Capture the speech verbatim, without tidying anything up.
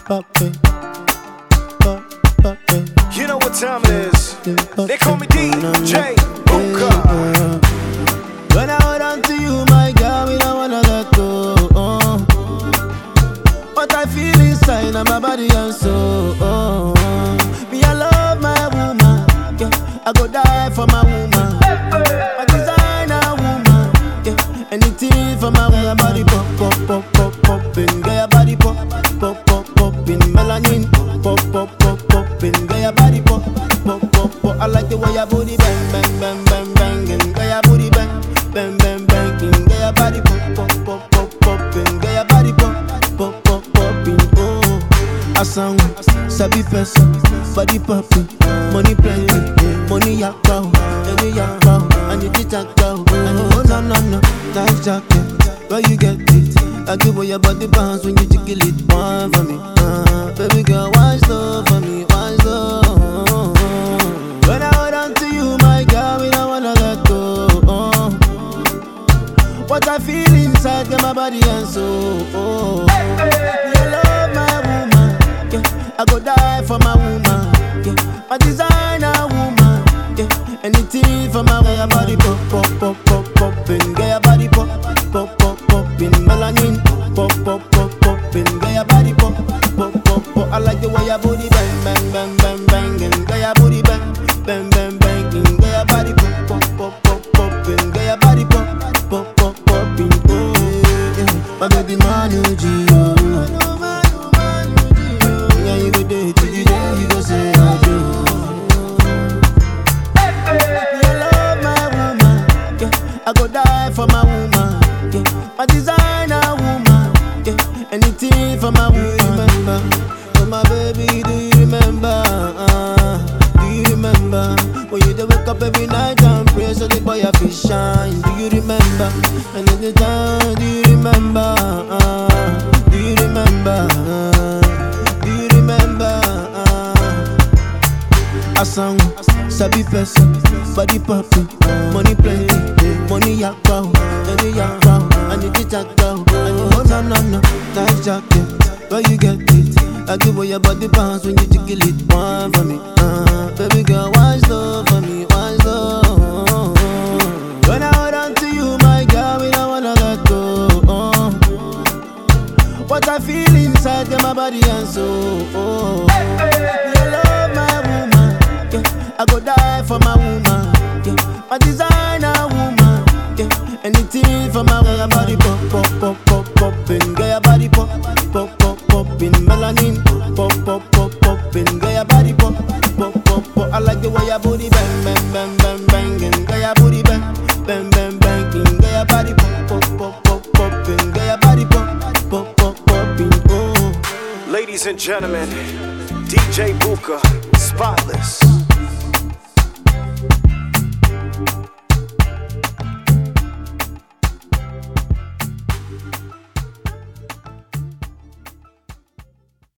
poppin', pop, poppin'. You know what time it is. They call me D J Booker. When I hold on to you, my girl, we don't wanna let go. Oh. What I feel inside of my body and soul. Oh. Me, I love my woman. Yeah. I go die for my woman. My designer woman. Yeah. Anything for my woman. Body pop, pop, pop, pop, poppin'. Get your body pop, pop, pop, poppin'. Melanin pop, pop, pop, poppin'. Get your body pop, pop, pop, pop. I like the way your booty bang, bang, bang, bang, bang. And get your booty bang. Bang, bang, bang, get your body pop, pop, pop, pop, poppin'. Get your body pop, pop, pop, poppin'. Oh, I sound sabi person, body poppin', money plenty, money yakao, any yakao, and you get yakao. Oh no no no, nice jacket, where you get it? I give away your body bounce when you jiggle it. One for me, uh, baby girl, one slow for me, one slow. When I hold on to you, my girl, we don't wanna let go. What I feel inside, get my body and soul. Oh. I love my woman, yeah. I go die for my woman, yeah. My designer woman, yeah. Anything for my woman. Body pop, pop, pop, pop, poppin'. Get your body pop, pop, pop, poppin'. Melanin pop, pop, pop, poppin'. Get your body pop, pop, pop, pop. I like the way your booty bang, bang, bang, bang, bang. And get your booty bang, bang, bang, bang. Get your body pop, pop, pop, pop, poppin'. Get your body pop, pop, pop. My baby Manu G, oh. Yeah, you go day till you day, you go say I do. I love my woman, yeah. I go die for my woman, yeah. My designer woman, yeah. Anything for my woman. Remember, oh my baby, do you remember? Uh, do you remember when you wake up every night and pray so the boy a fish shine? Do you remember? And in the time, do you remember? Uh, do you remember? Uh, do you remember? Uh, I sang sabi person, body poppin', money plenty, money yakao, any yakao, and you get yakao. Oh no no no, nice jacket, where you get it? I give away your body bounce when you jiggle it. One for me, uh, baby girl, one slow for me, one slow. When I hold on to you, my girl, we don't wanna let go. Oh. What I feel inside, get my body and soul. Oh. I love my woman, yeah. I go die for my woman, yeah. My designer woman, yeah. Anything for my woman. Body pop, pop, pop, pop, poppin'. Get your body pop, pop, pop, poppin'. Melanin pop, pop, pop, poppin'. Get your body pop, pop, pop, pop. I like the way your booty bang, bang, bang, bang, bang. And get your booty bang. Bang, bang, bang, get your body pop, pop, pop, pop, poppin'. Get your body pop, pop, pop, poppin'. Oh. Ladies and gentlemen, D J Booker, Spotless.